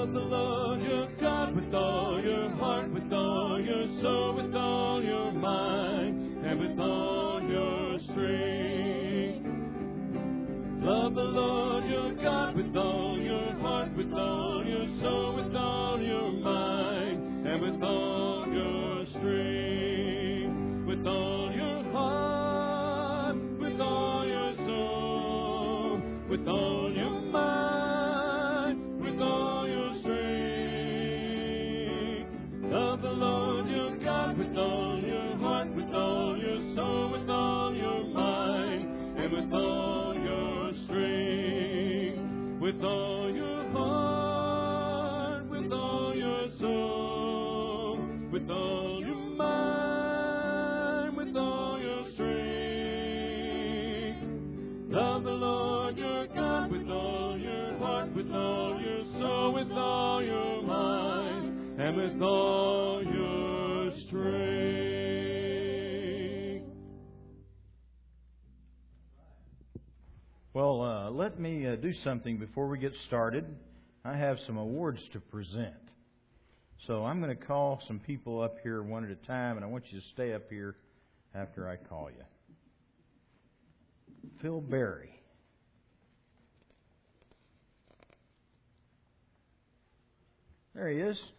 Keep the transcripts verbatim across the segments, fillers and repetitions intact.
Love the Lord your God with all your heart, with all your soul, with all your mind, and with all your strength. Love the Lord your God with all your heart, with all your soul, with all your mind, and with all your strength. With all your heart, with all your soul, with all your mind, with all your strength. Love the Lord your God with all your heart, with all your soul, with all your mind, and with all your strength. With all your heart, with all your soul, with all your mind, with all your strength. Love the Lord your God with all your heart, with all your soul, with all your mind, and with all your strength. Well, uh, let me uh, do something before we get started. I have some awards to present. So I'm going to call some people up here one at a time, and I want you to stay up here after I call you. Phil Berry. There he is.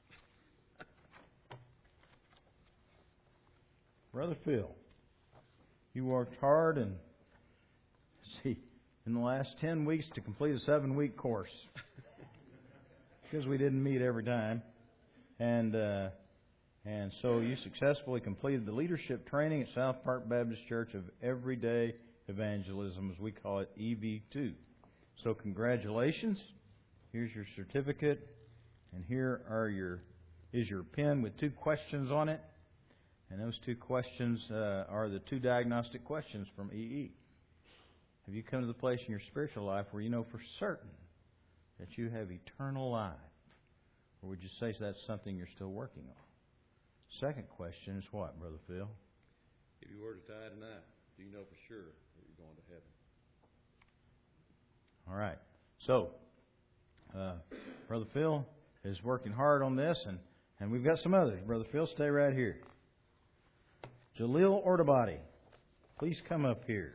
Brother Phil, you worked hard and, see, in the last ten weeks to complete a seven-week course. Because we didn't meet every time. And uh, and so you successfully completed the leadership training at South Park Baptist Church of Everyday Evangelism, as we call it, E V two. So congratulations. Here's your certificate. And here are your is your pen with two questions on it. And those two questions uh, are the two diagnostic questions from E E. Have you come to the place in your spiritual life where you know for certain that you have eternal life? Or would you say that's something you're still working on? Second question is what, Brother Phil? If you were to die tonight, do you know for sure that you're going to heaven? All right. So, uh, Brother Phil is working hard on this, and, and we've got some others. Brother Phil, stay right here. Jaleel Ordabadi, please come up here.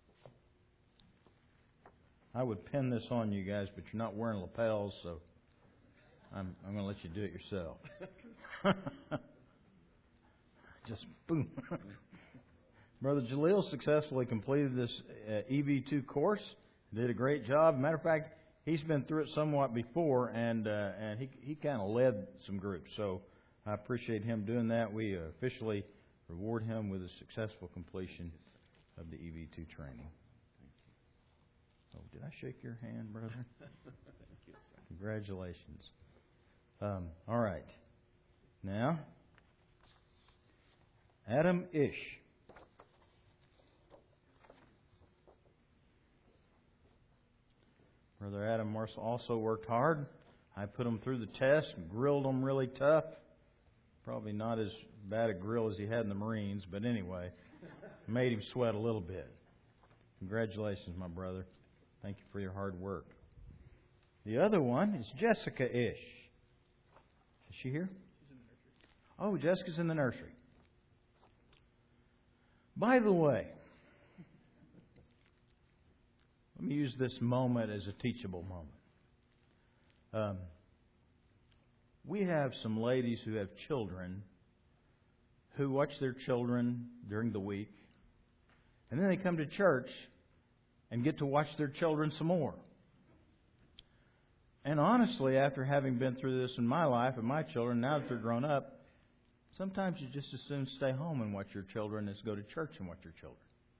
I would pin this on you guys, but you're not wearing lapels, so I'm, I'm going to let you do it yourself. Just boom. Brother Jaleel successfully completed this uh, E V two course. Did a great job. Matter of fact, he's been through it somewhat before, and uh, and he he kind of led some groups. So I appreciate him doing that. We officially reward him with a successful completion of the E V two training. Oh, did I shake your hand, brother? Thank you, sir. Congratulations. Um, all right. Now, Adam Ish. Brother Adam Marshall also worked hard. I put him through the test and grilled him really tough. Probably not as bad a grill as he had in the Marines, but anyway, made him sweat a little bit. Congratulations, my brother. Thank you for your hard work. The other one is Jessica Ish. Is she here? She's in the nursery. Oh, Jessica's in the nursery. By the way, let me use this moment as a teachable moment. Um, we have some ladies who have children who watch their children during the week, and then they come to church and get to watch their children some more. And honestly, after having been through this in my life and my children, now that they're grown up, sometimes you just as soon stay home and watch your children as go to church and watch your children.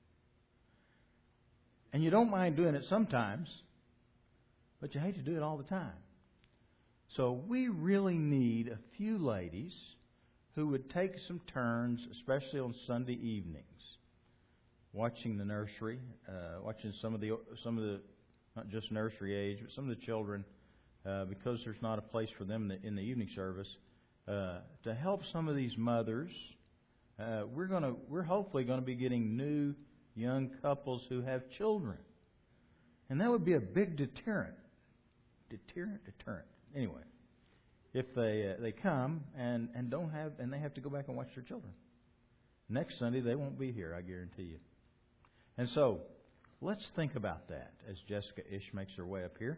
And you don't mind doing it sometimes, but you hate to do it all the time. So we really need a few ladies who would take some turns, especially on Sunday evenings, watching the nursery, uh, watching some of the some of the not just nursery age, but some of the children, uh, because there's not a place for them in the, in the evening service, uh, to help some of these mothers. Uh, we're gonna we're hopefully going to be getting new young couples who have children, and that would be a big deterrent. Deterrent, deterrent. Anyway, if they uh, they come and, and don't have and they have to go back and watch their children. Next Sunday they won't be here, I guarantee you. And so let's think about that as Jessica Ish makes her way up here.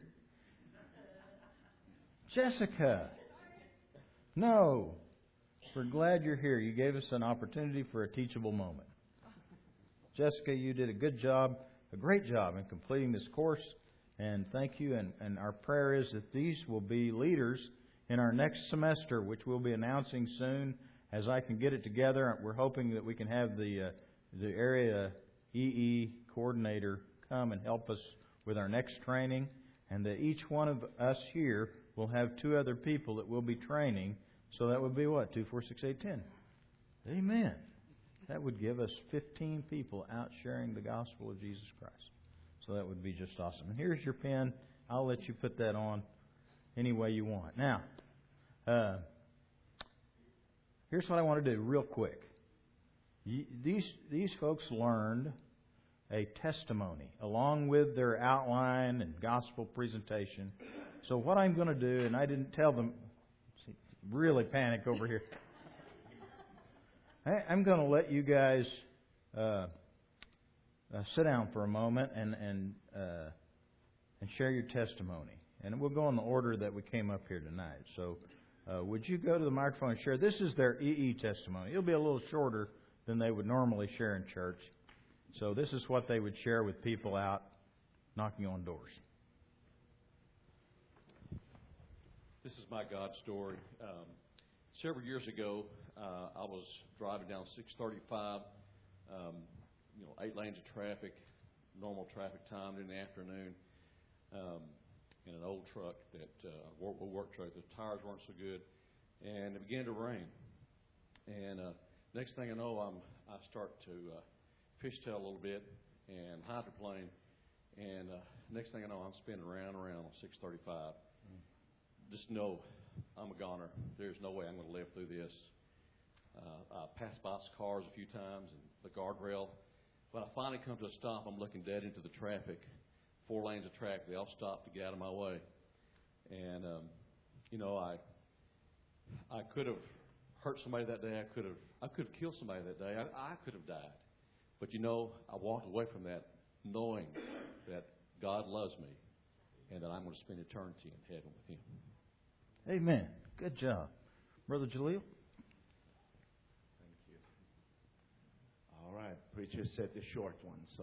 Jessica, no, we're glad you're here. You gave us an opportunity for a teachable moment. Jessica, you did a good job, a great job in completing this course, and thank you. And, and our prayer is that these will be leaders in our next semester, which we'll be announcing soon as I can get it together. We're hoping that we can have the uh, the area E E coordinator come and help us with our next training, and that each one of us here will have two other people that we'll be training. So that would be what? Two, four, six, eight, ten. Amen. That would give us fifteen people out sharing the gospel of Jesus Christ. So that would be just awesome. And here's your pen. I'll let you put that on any way you want. Now, uh, here's what I want to do real quick. These these folks learned a testimony along with their outline and gospel presentation. So what I'm going to do, and I didn't tell them, see, really panic over here. I, I'm going to let you guys uh, uh, sit down for a moment and and uh, and share your testimony. And we'll go in the order that we came up here tonight. So uh, would you go to the microphone and share? This is their E E testimony. It'll be a little shorter than they would normally share in church. So this is what they would share with people out knocking on doors. This is my God story. Um, several years ago, uh, I was driving down six thirty-five, um, you know, eight lanes of traffic, normal traffic time in the afternoon, um, in an old truck that, uh, work, work truck. The tires weren't so good, and it began to rain. And uh, next thing I know, I'm I start to uh, fishtail a little bit and hydroplane, and uh, next thing I know, I'm spinning round and round on six thirty-five. Mm. Just know I'm a goner. There's no way I'm going to live through this. Uh, I passed by cars a few times and the guardrail. When I finally come to a stop, I'm looking dead into the traffic. Four lanes of traffic. They all stopped to get out of my way. And, um, you know, I I could have hurt somebody that day. I could have I could have killed somebody that day. I, I could have died. But, you know, I walked away from that knowing that God loves me and that I'm going to spend eternity in heaven with Him. Amen. Good job. Brother Jaleel? Thank you. All right. Preacher said the short one, so.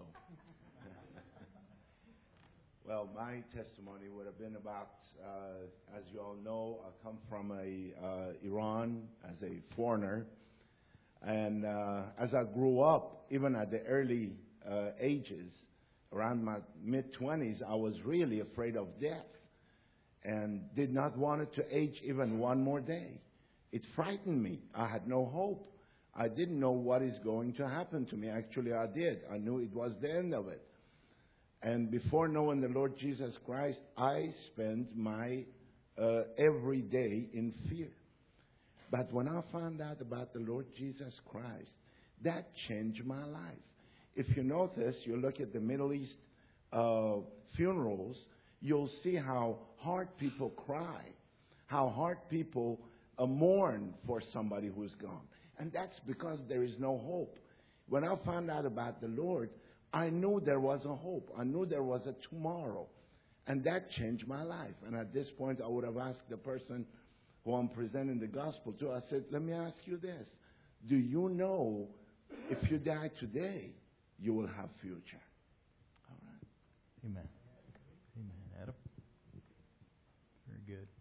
Well, my testimony would have been about, uh, as you all know, I come from a uh, Iran as a foreigner. And uh, as I grew up, even at the early uh, ages, around my mid-twenties, I was really afraid of death and did not want it to age even one more day. It frightened me. I had no hope. I didn't know what is going to happen to me. Actually, I did. I knew it was the end of it. And before knowing the Lord Jesus Christ, I spent my uh, every day in fear. But when I found out about the Lord Jesus Christ, that changed my life. If you notice, you look at the Middle East uh, funerals, you'll see how hard people cry, how hard people uh, mourn for somebody who's gone. And that's because there is no hope. When I found out about the Lord, I knew there was a hope. I knew there was a tomorrow. And that changed my life. And at this point, I would have asked the person who I'm presenting the gospel to, I said, let me ask you this. Do you know if you die today, you will have future? All right. Amen. Amen. Adam? Very good.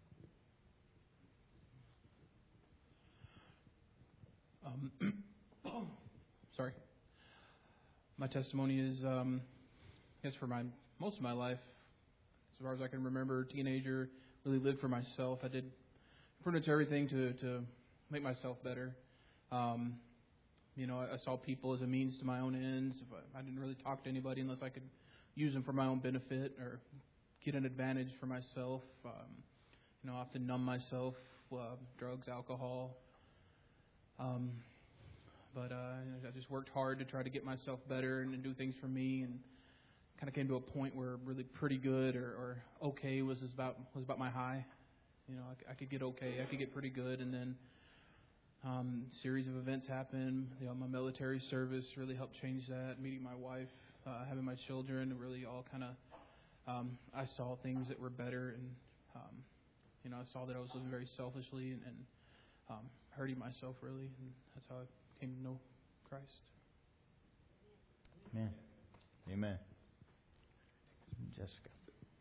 Um, sorry. My testimony is, um, I guess for my most of my life, as far as I can remember, teenager, really lived for myself. I did pretty much everything to, to make myself better. Um, you know, I, I saw people as a means to my own ends. If I, I didn't really talk to anybody unless I could use them for my own benefit or get an advantage for myself. Um, you know, I often numb myself, uh, drugs, alcohol. Um, but uh, I just worked hard to try to get myself better and, and do things for me, and kind of came to a point where really pretty good or, or okay was about was about my high. You know, I, c- I could get okay, I could get pretty good, and then um, series of events happen. You know, my military service really helped change that. Meeting my wife, uh, having my children, really all kind of. Um, I saw things that were better, and um, you know, I saw that I was living very selfishly and, and um, hurting myself really, and that's how I came to know Christ. Amen. Amen. Jessica.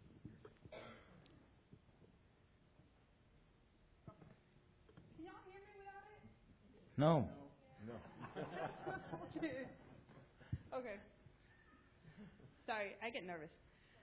Can y'all hear me without it? No. Okay. Sorry, I get nervous.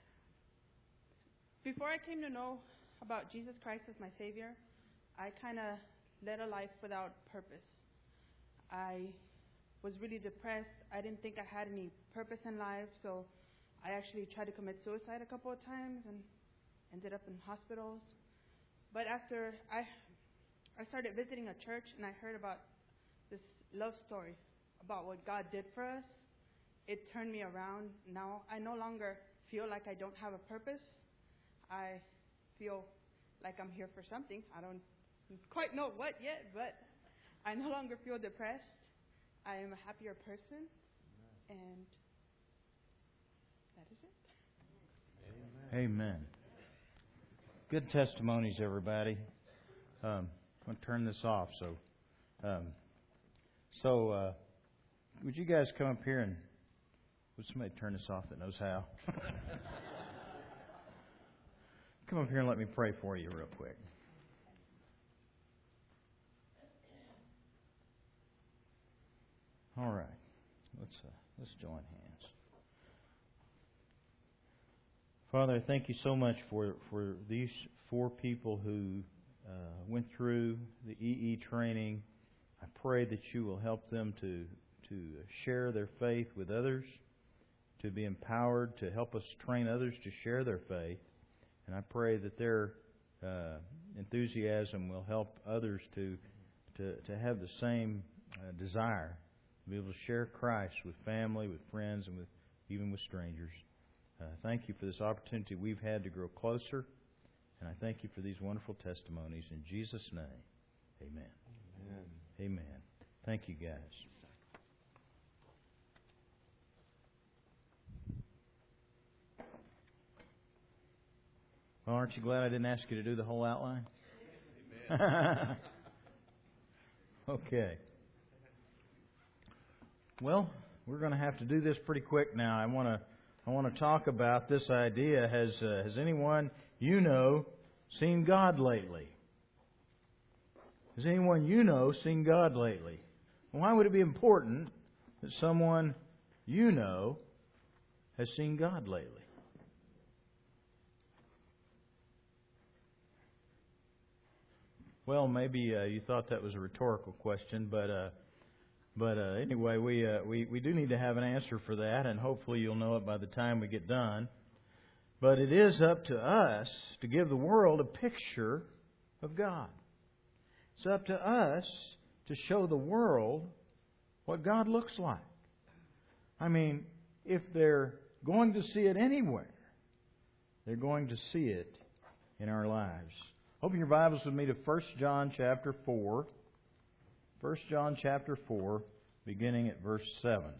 Before I came to know about Jesus Christ as my Savior, I kind of led a life without purpose. I was really depressed. I didn't think I had any purpose in life, so I actually tried to commit suicide a couple of times and ended up in hospitals. But after I, I started visiting a church, and I heard about this love story about what God did for us. It turned me around. Now I no longer feel like I don't have a purpose. I feel like I'm here for something. I don't quite know what yet, but I no longer feel depressed. I am a happier person, and that is it. Amen. Amen. Good testimonies, everybody. Um, I'm going to turn this off. So, um, so uh, would you guys come up here and would somebody turn this off that knows how? Come up here and let me pray for you real quick. All right, let's uh, let's join hands. Father, I thank you so much for for these four people who uh, went through the E E training. I pray that you will help them to to share their faith with others, to be empowered to help us train others to share their faith. And I pray that their uh, enthusiasm will help others to to, to have the same uh, desire, to be able to share Christ with family, with friends, and with even with strangers. Uh, thank you for this opportunity we've had to grow closer, and I thank you for these wonderful testimonies. In Jesus' name, amen. Amen. Amen. Thank you, guys. Well, aren't you glad I didn't ask you to do the whole outline? Amen. Okay. Well, we're going to have to do this pretty quick now. I want to I want to talk about this idea. Has uh, has anyone you know seen God lately? Has anyone you know seen God lately? Why would it be important that someone you know has seen God lately? Well, maybe uh, you thought that was a rhetorical question, but uh, but uh, anyway, we uh, we we do need to have an answer for that, and hopefully you'll know it by the time we get done. But it is up to us to give the world a picture of God. It's up to us to show the world what God looks like. I mean, if they're going to see it anywhere, they're going to see it in our lives. Open your Bibles with me to First John chapter four. First John chapter four, beginning at verse seven.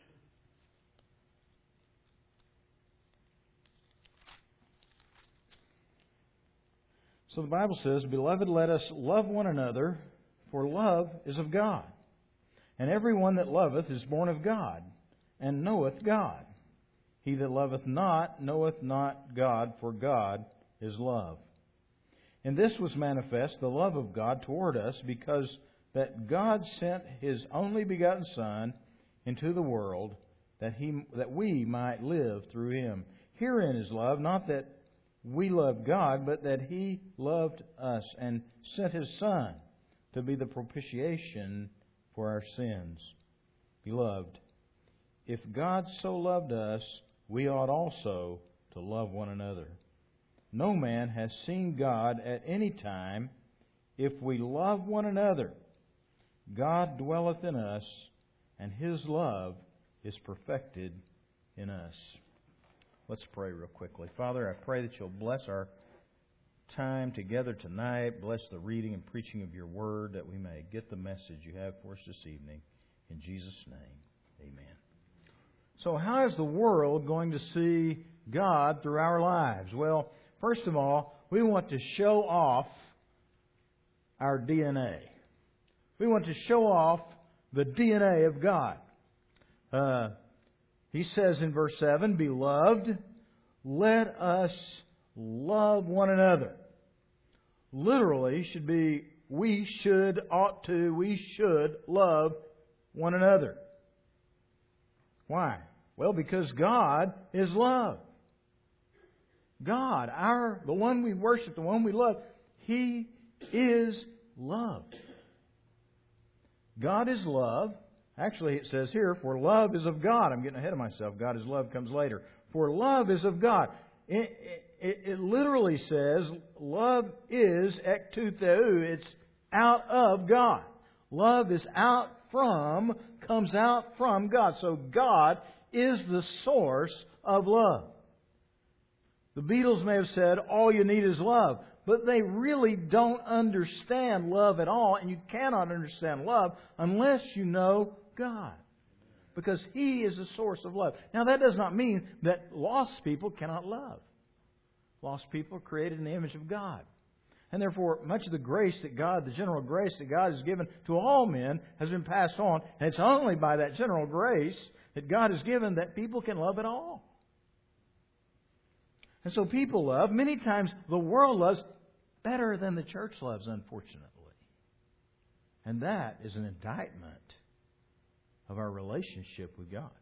So the Bible says, "Beloved, let us love one another, for love is of God. And everyone that loveth is born of God, and knoweth God. He that loveth not knoweth not God, for God is love. And this was manifest, the love of God toward us, because that God sent His only begotten Son into the world, that he that we might live through Him. Herein is love, not that we loved God, but that He loved us and sent His Son to be the propitiation for our sins. Beloved, if God so loved us, we ought also to love one another. No man has seen God at any time. If we love one another, God dwelleth in us, and His love is perfected in us." Let's pray real quickly. Father, I pray that You'll bless our time together tonight. Bless the reading and preaching of your word that we may get the message you have for us this evening. In Jesus' name, amen. So how is the world going to see God through our lives? Well, first of all, we want to show off our D N A. We want to show off the D N A of God. Uh, he says in verse seven, Beloved, let us love one another. Literally should be, we should, ought to, we should love one another. Why? Well, because God is love. God, our the one we worship, the one we love, He is love. God is love. Actually, it says here, for love is of God. I'm getting ahead of myself. God is love comes later. For love is of God. It, it, it literally says, love is ek tu theou. It's out of God. Love is out from, comes out from God. So God is the source of love. The Beatles may have said, all you need is love. But they really don't understand love at all. And you cannot understand love unless you know God. Because He is the source of love. Now that does not mean that lost people cannot love. Lost people are created in the image of God. And therefore, much of the grace that God, the general grace that God has given to all men has been passed on. And it's only by that general grace that God has given that people can love at all. And so people love. Many times the world loves better than the church loves, unfortunately. And that is an indictment of our relationship with God.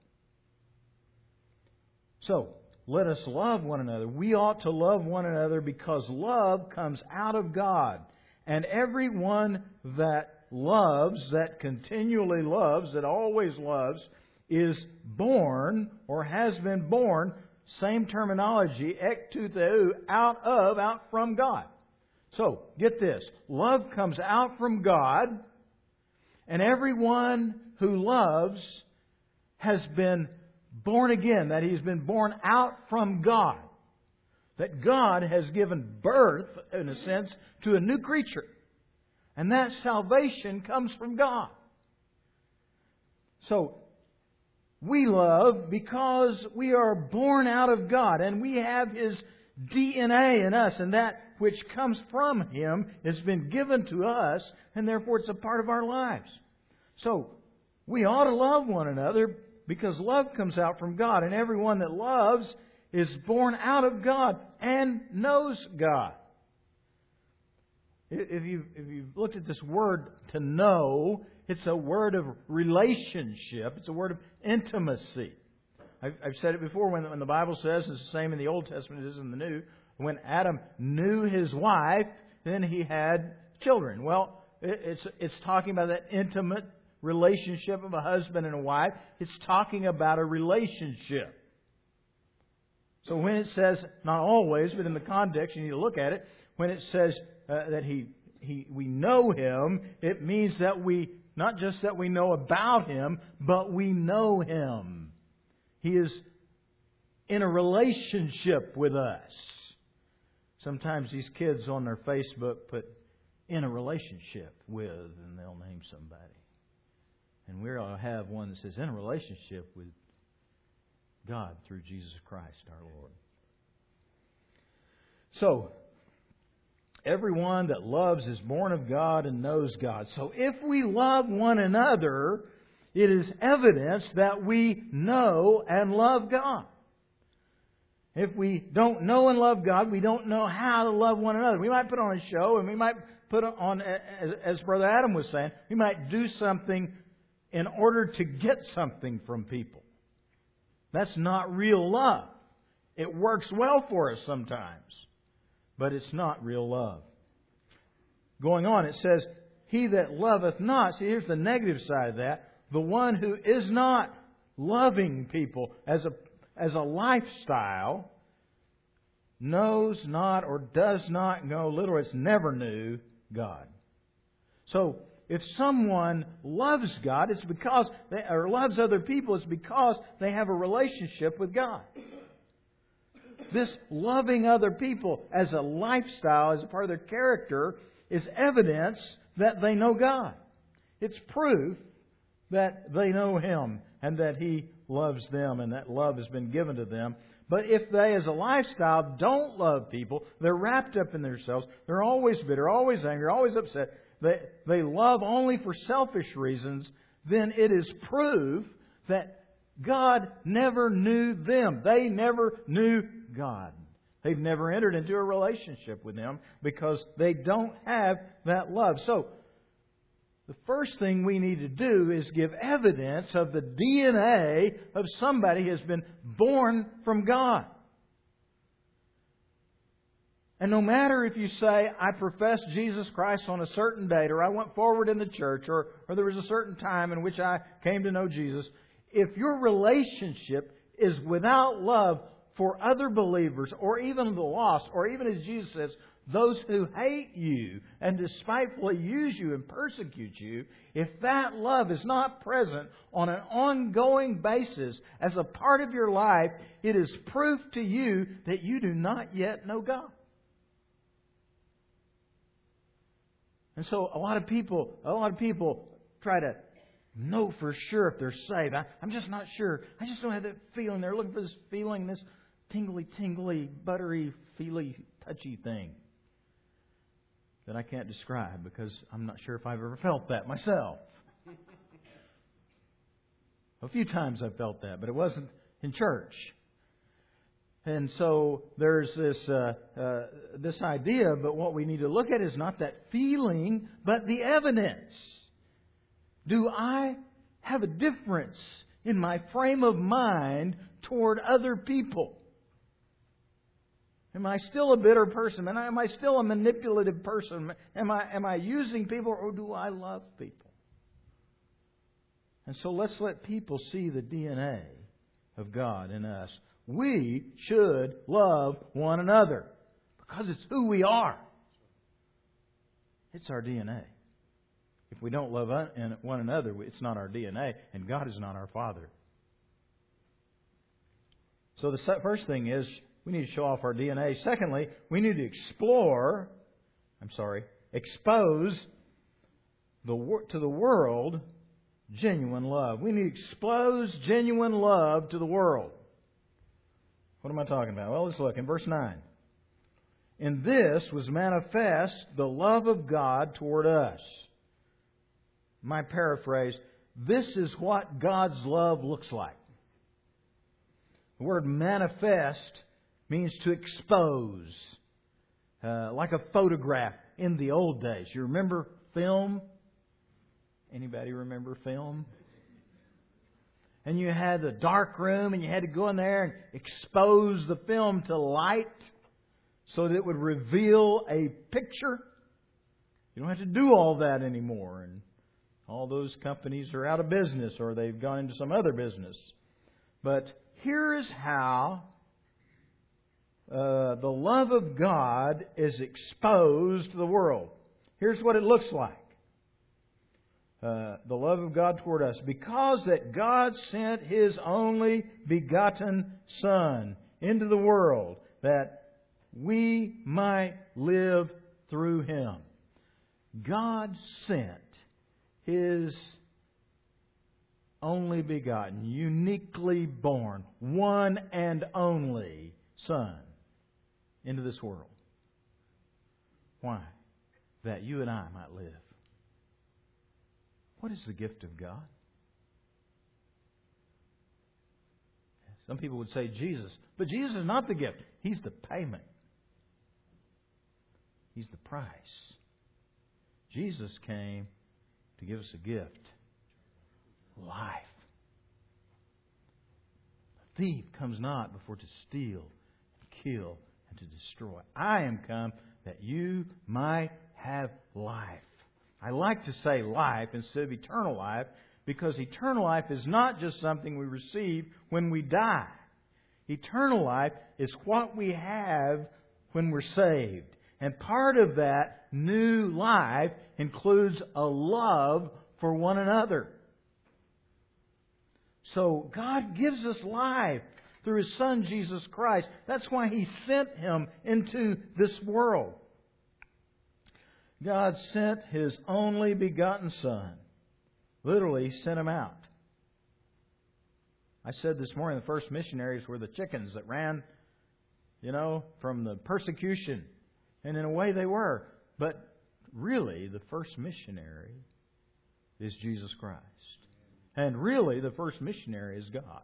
So, let us love one another. We ought to love one another because love comes out of God. And everyone that loves, that continually loves, that always loves, is born or has been born, same terminology, ek tu theou, out of, out from God. So, get this. Love comes out from God, and everyone who loves has been born again, that he's been born out from God. That God has given birth, in a sense, to a new creature. And that salvation comes from God. So, we love because we are born out of God and we have His D N A in us, and that which comes from Him has been given to us, and therefore it's a part of our lives. So, we ought to love one another because love comes out from God, and everyone that loves is born out of God and knows God. If you've, if you've looked at this word to know, it's a word of relationship. It's a word of intimacy. I've, I've said it before when, when the Bible says, it's the same in the Old Testament as in the New, when Adam knew his wife, then he had children. Well, it, it's, it's talking about that intimate relationship of a husband and a wife. It's talking about a relationship. So when it says, not always, but in the context, you need to look at it, when it says uh, that he, he, we know Him, it means that we, not just that we know about Him, but we know Him. He is in a relationship with us. Sometimes these kids on their Facebook put in a relationship with, and they'll name somebody. And we all have one that says in a relationship with God through Jesus Christ our Lord. So, everyone that loves is born of God and knows God. So if we love one another, it is evidence that we know and love God. If we don't know and love God, we don't know how to love one another. We might put on a show, and we might put on, as Brother Adam was saying, we might do something in order to get something from people. That's not real love. It works well for us sometimes, but it's not real love. Going on, it says, He that loveth not, see, here's the negative side of that, the one who is not loving people as a, as a lifestyle, knows not or does not know, literally it's never knew God. So, if someone loves God, it's because they, or loves other people, it's because they have a relationship with God. this loving other people as a lifestyle, as a part of their character, is evidence that they know God. It's proof that they know Him and that He loves them and that love has been given to them. But if they, as a lifestyle, don't love people, they're wrapped up in themselves, they're always bitter, always angry, always upset, they, they love only for selfish reasons, then it is proof that God never knew them. They never knew God. They've never entered into a relationship with Him because they don't have that love. So, the first thing we need to do is give evidence of the D N A of somebody who has been born from God. And no matter if you say, I professed Jesus Christ on a certain date, or I went forward in the church, or, or there was a certain time in which I came to know Jesus, if your relationship is without love for other believers, or even the lost, or even as Jesus says, those who hate you and despitefully use you and persecute you, if that love is not present on an ongoing basis as a part of your life, it is proof to you that you do not yet know God. And so a lot of people, a lot of people try to know for sure if they're saved. I, I'm just not sure. I just don't have that feeling. They're looking for this feeling, this tingly, tingly, buttery, feely, touchy thing that I can't describe because I'm not sure if I've ever felt that myself. A few times I've felt that, but it wasn't in church. And so there's this uh, uh, this idea, but what we need to look at is not that feeling, but the evidence. Do I have a difference in my frame of mind toward other people? Am I still a bitter person? Am I, am I still a manipulative person? Am I, am I using people, or do I love people? And so let's let people see the D N A of God in us. We should love one another because it's who we are. It's our D N A. If we don't love one another, it's not our D N A, and God is not our Father. So the first thing is, we need to show off our D N A. Secondly, we need to explore, I'm sorry, expose the to the world genuine love. We need to expose genuine love to the world. What am I talking about? Well, let's look in verse nine. In this was manifest the love of God toward us. My paraphrase, this is what God's love looks like. The word manifest means to expose. Uh, like a photograph in the old days. You remember film? Anybody remember film? And you had the dark room and you had to go in there and expose the film to light so that it would reveal a picture. You don't have to do all that anymore. And all those companies are out of business or they've gone into some other business. But here is how uh, the love of God is exposed to the world. Here's what it looks like. Uh, the love of God toward us. Because that God sent His only begotten Son into the world that we might live through Him. God sent His only begotten, uniquely born, one and only Son into this world. Why? That you and I might live. What is the gift of God? Some people would say Jesus. But Jesus is not the gift. He's the payment. He's the price. Jesus came to give us a gift. Life. The thief comes not before to steal, and kill, and to destroy. I am come that you might have life. I like to say life instead of eternal life because eternal life is not just something we receive when we die. Eternal life is what we have when we're saved. And part of that new life includes a love for one another. So God gives us life. through His Son, Jesus Christ. That's why He sent Him into this world. God sent His only begotten Son. Literally sent Him out. I said this morning the first missionaries were the chickens that ran, you know, from the persecution. And in a way they were. But really, the first missionary is Jesus Christ. And really, the first missionary is God.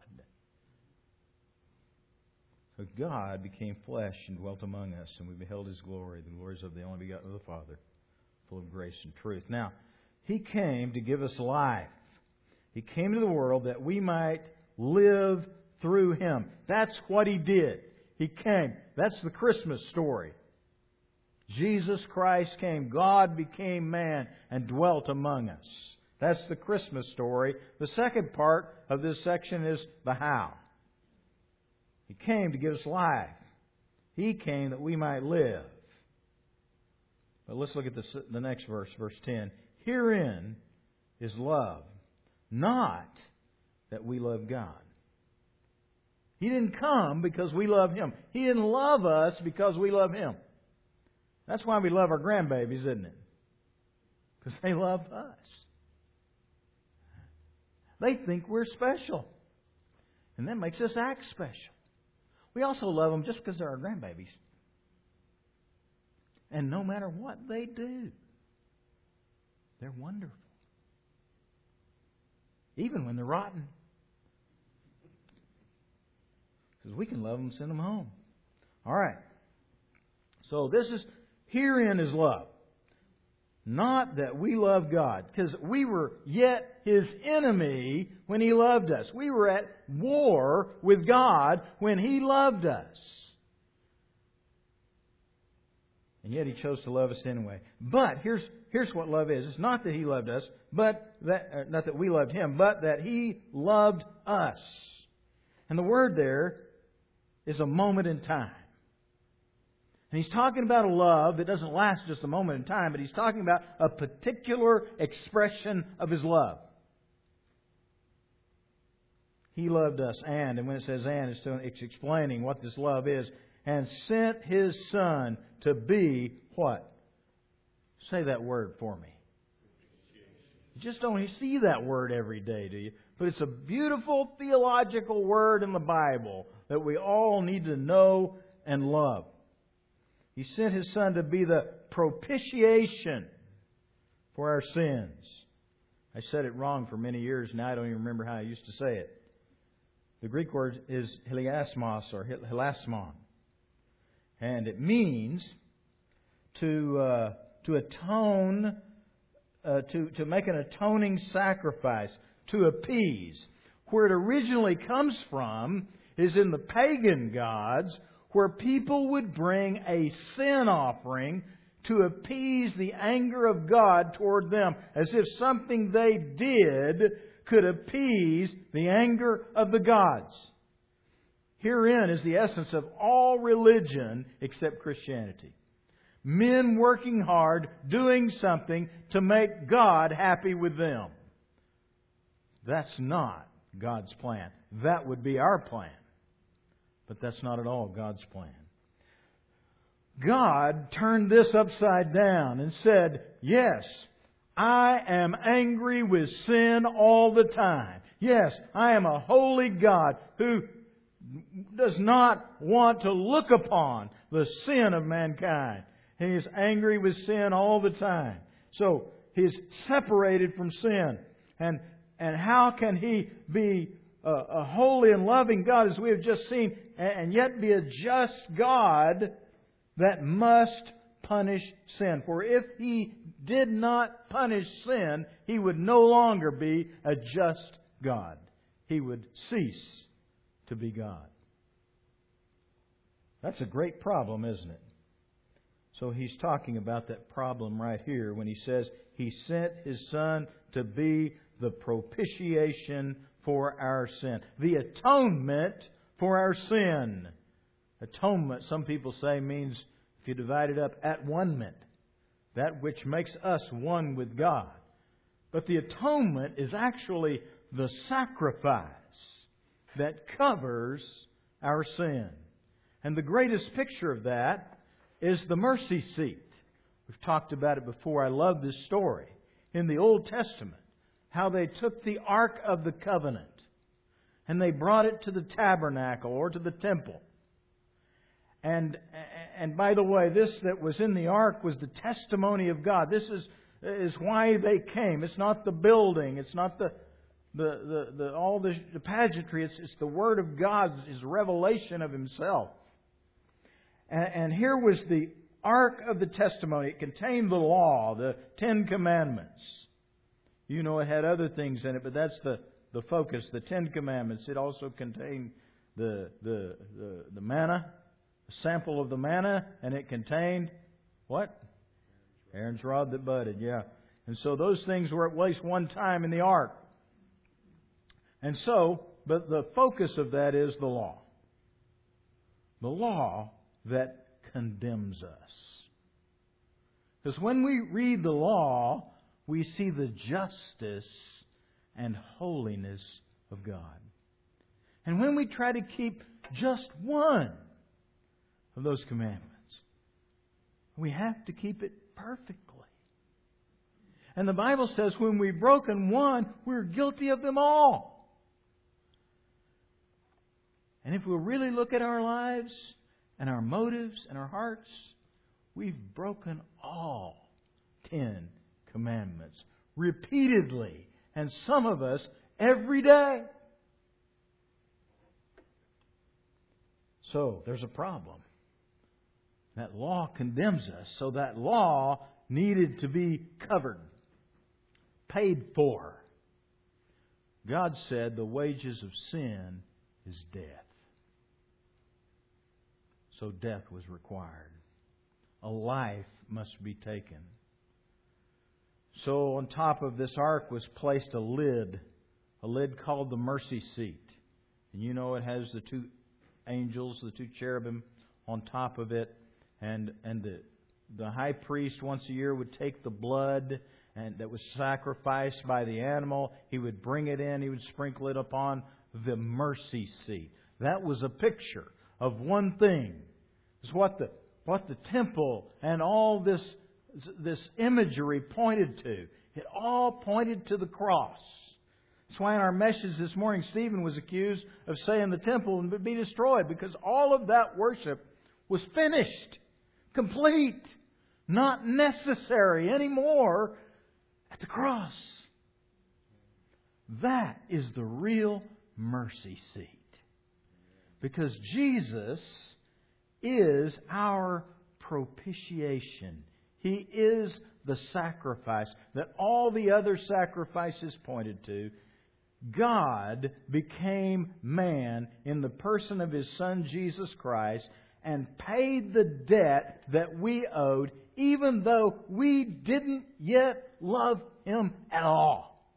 So God became flesh and dwelt among us, and we beheld His glory, the glories of the only begotten of the Father, full of grace and truth. Now, He came to give us life. He came to the world that we might live through Him. That's what He did. He came. That's the Christmas story. Jesus Christ came. God became man and dwelt among us. That's the Christmas story. The second part of this section is the how. He came to give us life. He came that we might live. But let's look at this, the next verse, verse ten. Herein is love, not that we love God. He didn't come because we love Him. He didn't love us because we love Him. That's why we love our grandbabies, isn't it? Because they love us. They think we're special. And that makes us act special. We also love them just because they're our grandbabies. And no matter what they do, they're wonderful. Even when they're rotten. Because we can love them and send them home. All right. So this is, herein is love. Not that we love God. Because we were yet His enemy when He loved us. We were at war with God when He loved us. And yet He chose to love us anyway. But here's here's what love is. It's not that He loved us, but that uh, not that we loved Him, but that He loved us. And the word there is a moment in time. And He's talking about a love that doesn't last just a moment in time, but He's talking about a particular expression of His love. He loved us and, and when it says and, it's, it's explaining what this love is, and sent His Son to be what? Say that word for me. You just don't see that word every day, do you? But it's a beautiful theological word in the Bible that we all need to know and love. He sent His Son to be the propitiation for our sins. I said it wrong for many years now. I don't even remember how I used to say it. The Greek word is hilasmos or hilasmon. And it means to uh, to atone, uh, to, to make an atoning sacrifice, to appease. Where it originally comes from is in the pagan gods, where people would bring a sin offering to appease the anger of God toward them, as if something they did could appease the anger of the gods. Herein is the essence of all religion except Christianity. Men working hard, doing something to make God happy with them. That's not God's plan. That would be our plan. But that's not at all God's plan. God turned this upside down and said, yes, I am angry with sin all the time. Yes, I am a holy God who does not want to look upon the sin of mankind. He is angry with sin all the time. So, He's separated from sin. And, and how can He be a, a holy and loving God, as we have just seen, and yet be a just God that must punish sin? For if He did not punish sin, He would no longer be a just God. He would cease to be God. That's a great problem, isn't it? So He's talking about that problem right here when He says He sent His Son to be the propitiation for our sin. The atonement for our sin. Atonement, some people say, means, if you divide it up, at one-ment. That which makes us one with God. But the atonement is actually the sacrifice that covers our sin. And the greatest picture of that is the mercy seat. We've talked about it before. I love this story. In the Old Testament, how they took the Ark of the Covenant and they brought it to the tabernacle or to the temple. And and by the way, this that was in the ark was the testimony of God. This is is why they came. It's not the building. It's not the the the, the all the, the pageantry. It's it's the Word of God, His revelation of Himself. And, and here was the ark of the testimony. It contained the law, the Ten Commandments. You know, it had other things in it, but that's the the focus. The Ten Commandments. It also contained the the the, the manna. A sample of the manna, and it contained what? Aaron's rod that budded, yeah. And so those things were at least one time in the ark. And so, but the focus of that is the law. The law that condemns us. Because when we read the law, we see the justice and holiness of God. And when we try to keep just one of those commandments, we have to keep it perfectly. And the Bible says when we've broken one, we're guilty of them all. And if we really look at our lives and our motives and our hearts, we've broken all Ten Commandments repeatedly, and some of us every day. So there's a problem. That law condemns us, so that law needed to be covered, paid for. God said the wages of sin is death. So death was required. A life must be taken. So on top of this ark was placed a lid, a lid called the mercy seat. And you know it has the two angels, the two cherubim on top of it. And and the the high priest once a year would take the blood and that was sacrificed by the animal. He would bring it in. He would sprinkle it upon the mercy seat. That was a picture of one thing. It's what the what the temple and all this this imagery pointed to. It all pointed to the cross. That's why in our message this morning, Stephen was accused of saying the temple would be destroyed, because all of that worship was finished. Complete, not necessary anymore at the cross. That is the real mercy seat. Because Jesus is our propitiation. He is the sacrifice that all the other sacrifices pointed to. God became man in the person of His Son Jesus Christ and paid the debt that we owed, even though we didn't yet love Him at all.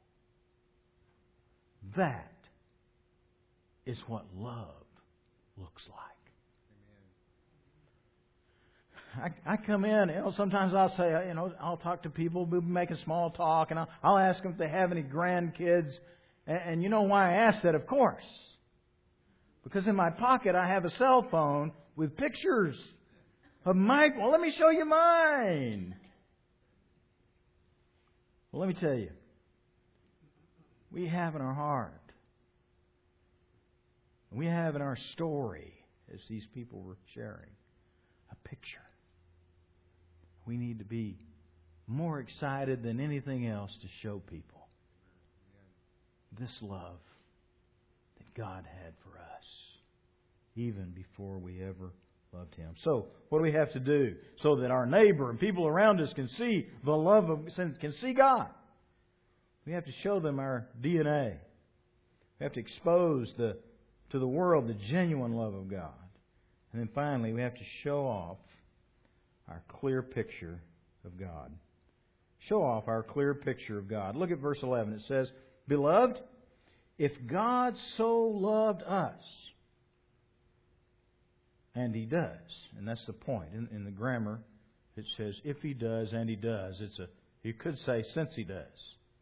That is what love looks like. I, I come in, you know, sometimes I'll say, you know, I'll talk to people, we'll be making small talk, and I'll, I'll ask them if they have any grandkids. And, and you know why I ask that, of course. Because in my pocket I have a cell phone with pictures of my... Well, let me show you mine. Well, let me tell you. We have in our heart, we have in our story, as these people were sharing, a picture. We need to be more excited than anything else to show people this love that God had for us, even before we ever loved Him. So, what do we have to do so that our neighbor and people around us can see the love of, can see God? We have to show them our D N A. We have to expose the to the world the genuine love of God. And then finally, we have to show off our clear picture of God. Show off our clear picture of God. Look at verse eleven. It says, "Beloved, if God so loved us," and He does, and that's the point. In, in the grammar, it says, if He does, and He does. It's a you could say, since He does.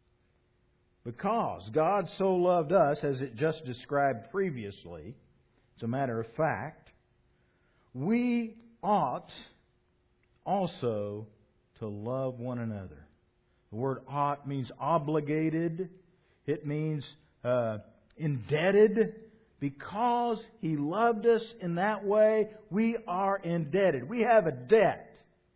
Because God so loved us, as it just described previously, It's a matter of fact. We ought also to love one another. The word ought means obligated. It means uh, indebted. Because He loved us in that way, we are indebted. We have a debt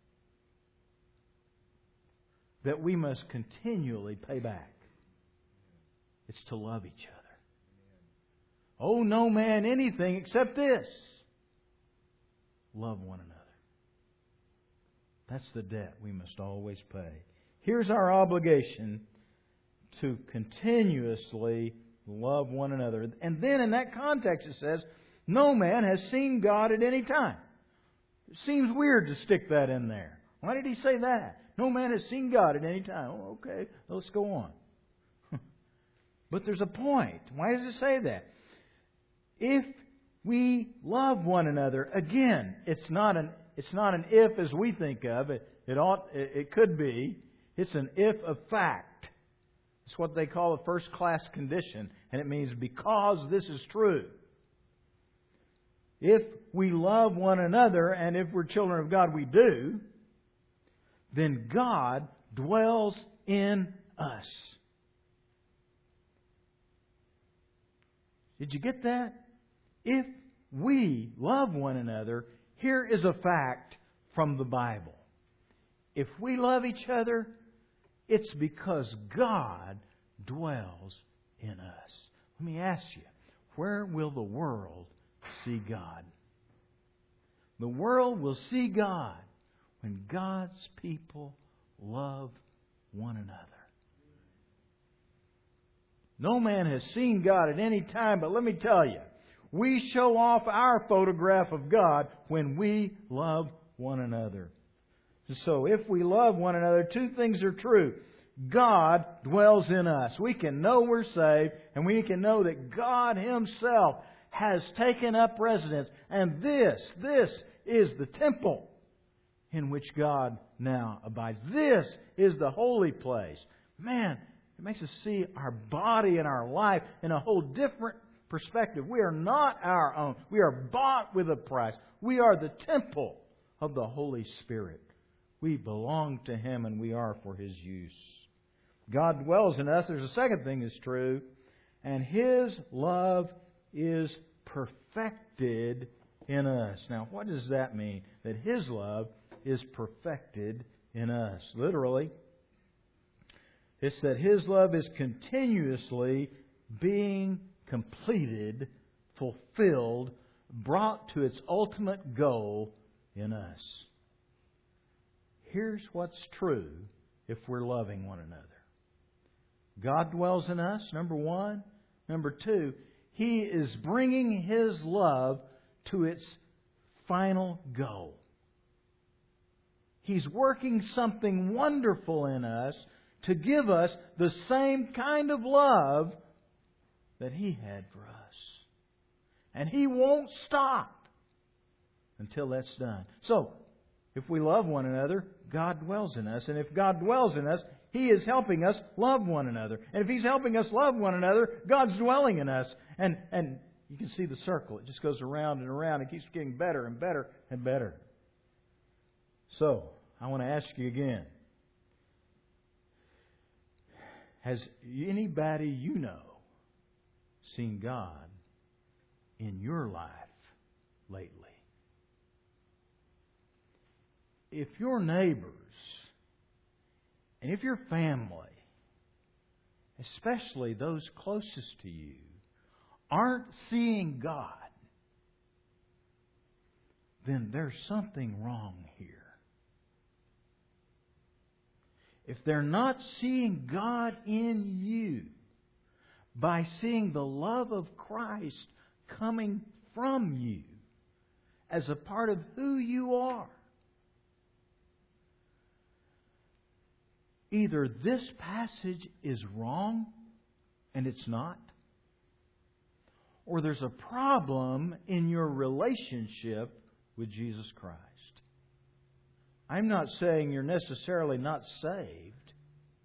that we must continually pay back. It's to love each other. Oh, no man anything except this. Love one another. That's the debt we must always pay. Here's our obligation to continuously love one another. And then in that context it says, no man has seen God at any time. It seems weird to stick that in there. Why did He say that? No man has seen God at any time. Oh, okay, let's go on. But there's a point. Why does it say that? If we love one another, again, it's not an it's not an if as we think of it. It ought it, it could be. It's an if of fact. It's what they call a first-class condition, and it means because this is true. If we love one another, and if we're children of God, we do, then God dwells in us. Did you get that? If we love one another, here is a fact from the Bible. If we love each other, it's because God dwells in us. Let me ask you, where will the world see God? The world will see God when God's people love one another. No man has seen God at any time, but let me tell you, we show off our photograph of God when we love one another. So if we love one another, two things are true. God dwells in us. We can know we're saved, and we can know that God Himself has taken up residence. And this, this is the temple in which God now abides. This is the holy place. Man, it makes us see our body and our life in a whole different perspective. We are not our own. We are bought with a price. We are the temple of the Holy Spirit. We belong to Him and we are for His use. God dwells in us. There's a second thing that's true. And His love is perfected in us. Now, what does that mean? That His love is perfected in us. Literally, it's that His love is continuously being completed, fulfilled, brought to its ultimate goal in us. Here's what's true if we're loving one another. God dwells in us, number one. Number two, He is bringing His love to its final goal. He's working something wonderful in us to give us the same kind of love that He had for us. And He won't stop until that's done. So, if we love one another, God dwells in us. And if God dwells in us, He is helping us love one another. And if He's helping us love one another, God's dwelling in us. And, and you can see the circle. It just goes around and around. It keeps getting better and better and better. So, I want to ask you again. Has anybody you know seen God in your life lately? If your neighbors and if your family, especially those closest to you, aren't seeing God, then there's something wrong here. If they're not seeing God in you by seeing the love of Christ coming from you as a part of who you are, either this passage is wrong and it's not, or there's a problem in your relationship with Jesus Christ. I'm not saying you're necessarily not saved,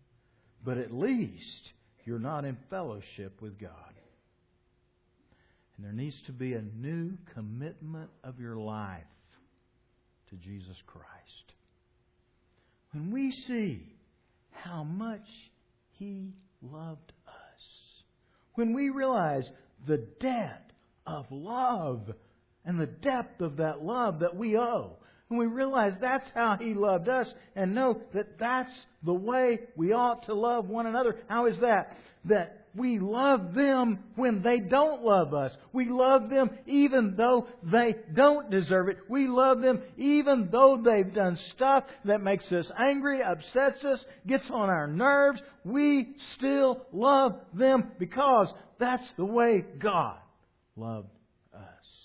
but at least you're not in fellowship with God. And there needs to be a new commitment of your life to Jesus Christ. When we see how much He loved us, when we realize the debt of love and the depth of that love that we owe, when we realize that's how He loved us and know that that's the way we ought to love one another. How is that? That we love them when they don't love us. We love them even though they don't deserve it. We love them even though they've done stuff that makes us angry, upsets us, gets on our nerves. We still love them because that's the way God loved us.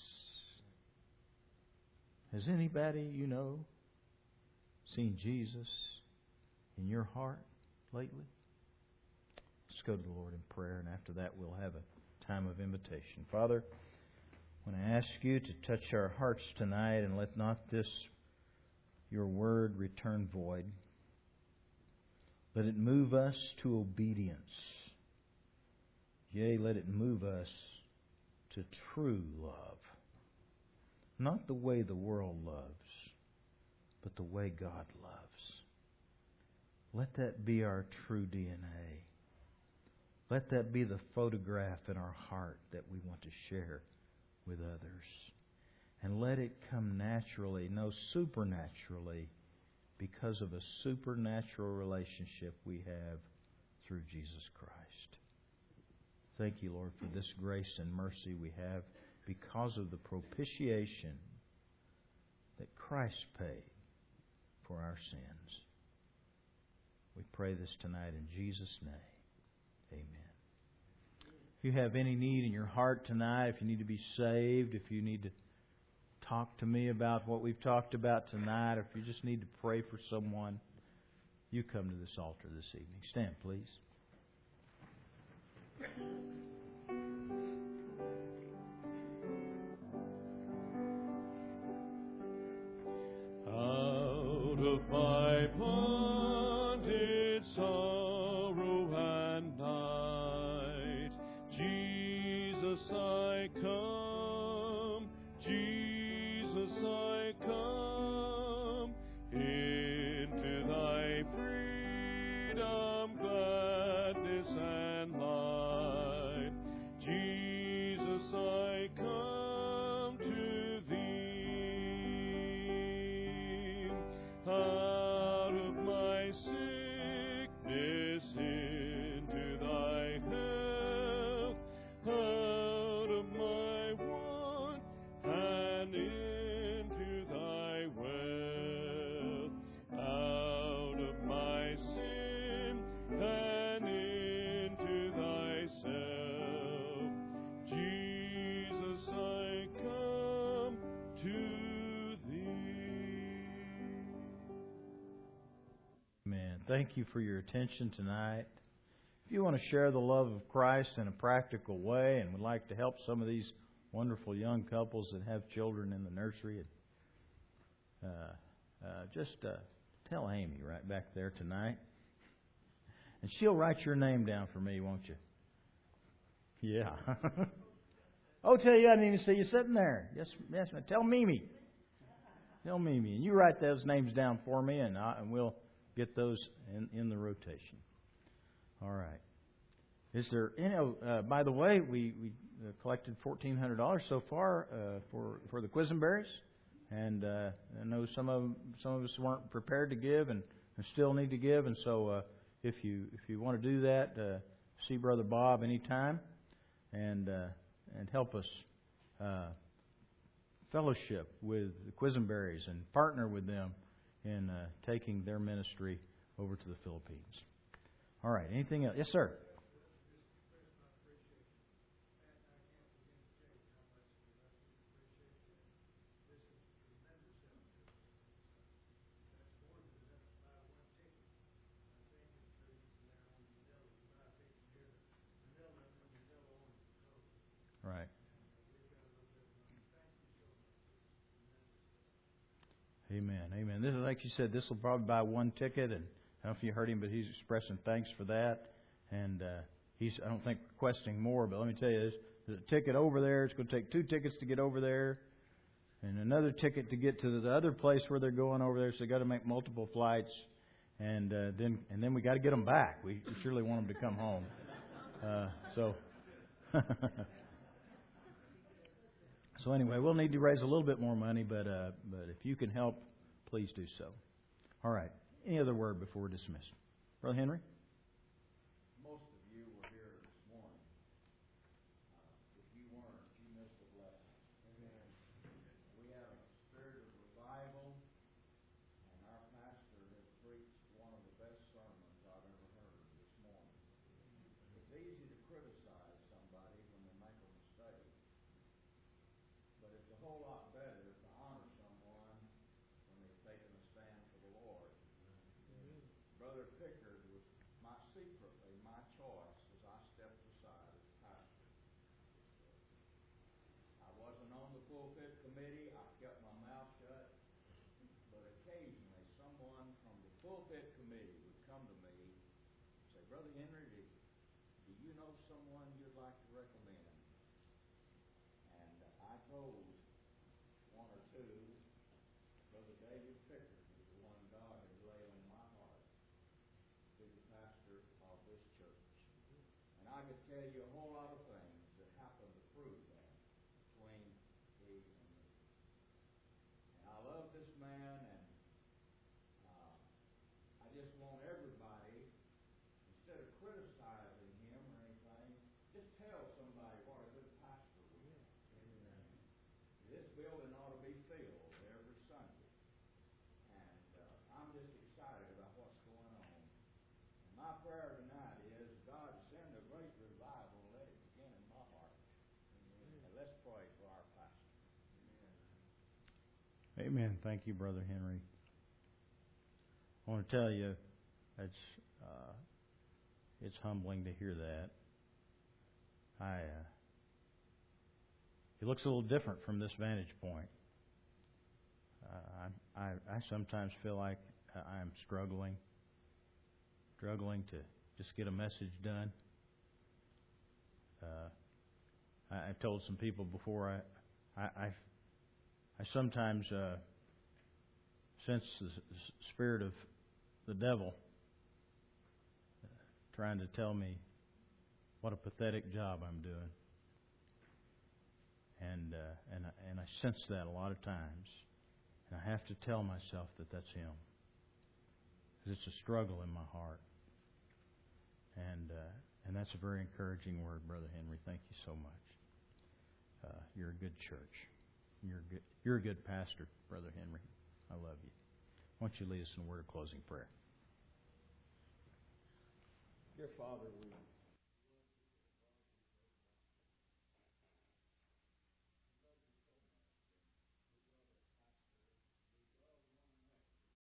Has anybody you know seen Jesus in your heart lately? Let's go to the Lord in prayer, and after that we'll have a time of invitation. Father, I want to ask You to touch our hearts tonight, and let not this, Your Word, return void. Let it move us to obedience. Yea, let it move us to true love. Not the way the world loves, but the way God loves. Let that be our true D N A. Let that be the photograph in our heart that we want to share with others. And let it come naturally, no, supernaturally, because of a supernatural relationship we have through Jesus Christ. Thank You, Lord, for this grace and mercy we have because of the propitiation that Christ paid for our sins. We pray this tonight in Jesus' name. Amen. If you have any need in your heart tonight, if you need to be saved, if you need to talk to me about what we've talked about tonight, or if you just need to pray for someone, you come to this altar this evening. Stand, please. Out of my bondage, sorrow and night, Jesus, I come, Jesus, I come, into Thy freedom, gladness and light. Jesus, I come to Thee. Out of my sickness into Thy health, out of my want and into Thy wealth, out of my sin and into Thyself. Jesus, I come to Thee. Amen. Thank you for your attention tonight. If you want to share the love of Christ in a practical way and would like to help some of these wonderful young couples that have children in the nursery, uh, uh, just uh, tell Amy right back there tonight. And she'll write your name down for me, won't you? Yeah. Oh, tell you, I didn't even see you sitting there. Yes, yes, ma'am. Tell Mimi. Tell Mimi. And you write those names down for me, and, I, and we'll get those in, in the rotation. All right. Is there any? Uh, by the way, we we uh, collected fourteen hundred dollars so far uh, for for the Quisenberries, and uh, I know some of some of us weren't prepared to give and, and still need to give, and so uh, if you if you want to do that, uh, see Brother Bob anytime, and uh, and help us uh, fellowship with the Quisenberries and partner with them in uh, taking their ministry over to the Philippines. All right. Anything else? Yes, sir. Right. Amen. Amen. This is, like you said, this will probably buy one ticket, and I don't know if you heard him, but he's expressing thanks for that. And uh, he's, I don't think, requesting more, but let me tell you, there's, there's a ticket over there. It's going to take two tickets to get over there, and another ticket to get to the other place where they're going over there. So they got to make multiple flights, and uh, then and then we got to get them back. We surely want them to come home. Uh, so. So anyway, we'll need to raise a little bit more money, but uh, but if you can help, please do so. All right. Any other word before we're dismissed? Brother Henry? Most of you were here this morning. Uh, if you weren't, you missed a blessing. Amen. We have a spirit of revival, and our pastor has preached one of the best sermons I've ever heard this morning. It's easy to criticize somebody when they make a mistake, but it's a whole lot better to honor someone when they've taken a stand for the Lord. Brother Pickard was my secretly my choice as I stepped aside as pastor. I wasn't on the pulpit committee. I kept my mouth shut. But occasionally, someone from the pulpit committee would come to me and say, "Brother Henry, do, do you know someone you'd like to recommend?" And I told one or two. Brother David Pickard was the one God had laid on my heart to be the pastor of this church. And I could tell you a whole lot of things that happened to prove that between he and me. And I love this man, and uh, I just want everybody, instead of criticizing him or anything, just tell somebody what a good pastor we have. Amen. This building ought to be filled every Sunday. And uh, I'm just excited about what's going on. And my prayer tonight is God send a great revival and let it begin in my heart. Amen. And let's pray for our pastor. Amen. Amen. Thank you, Brother Henry. I want to tell you, it's uh, it's humbling to hear that. I uh, he looks a little different from this vantage point. Uh, I, I I sometimes feel like I'm struggling, struggling to just get a message done. Uh, I, I've told some people before. I I I, I sometimes uh, sense the spirit of the devil uh, trying to tell me what a pathetic job I'm doing, and uh, and and I sense that a lot of times. And I have to tell myself that that's him. Because it's a struggle in my heart. And uh, and that's a very encouraging word, Brother Henry. Thank you so much. Uh, you're a good church. You're a good, you're a good pastor, Brother Henry. I love you. Why don't you lead us in a word of closing prayer? Dear Father, we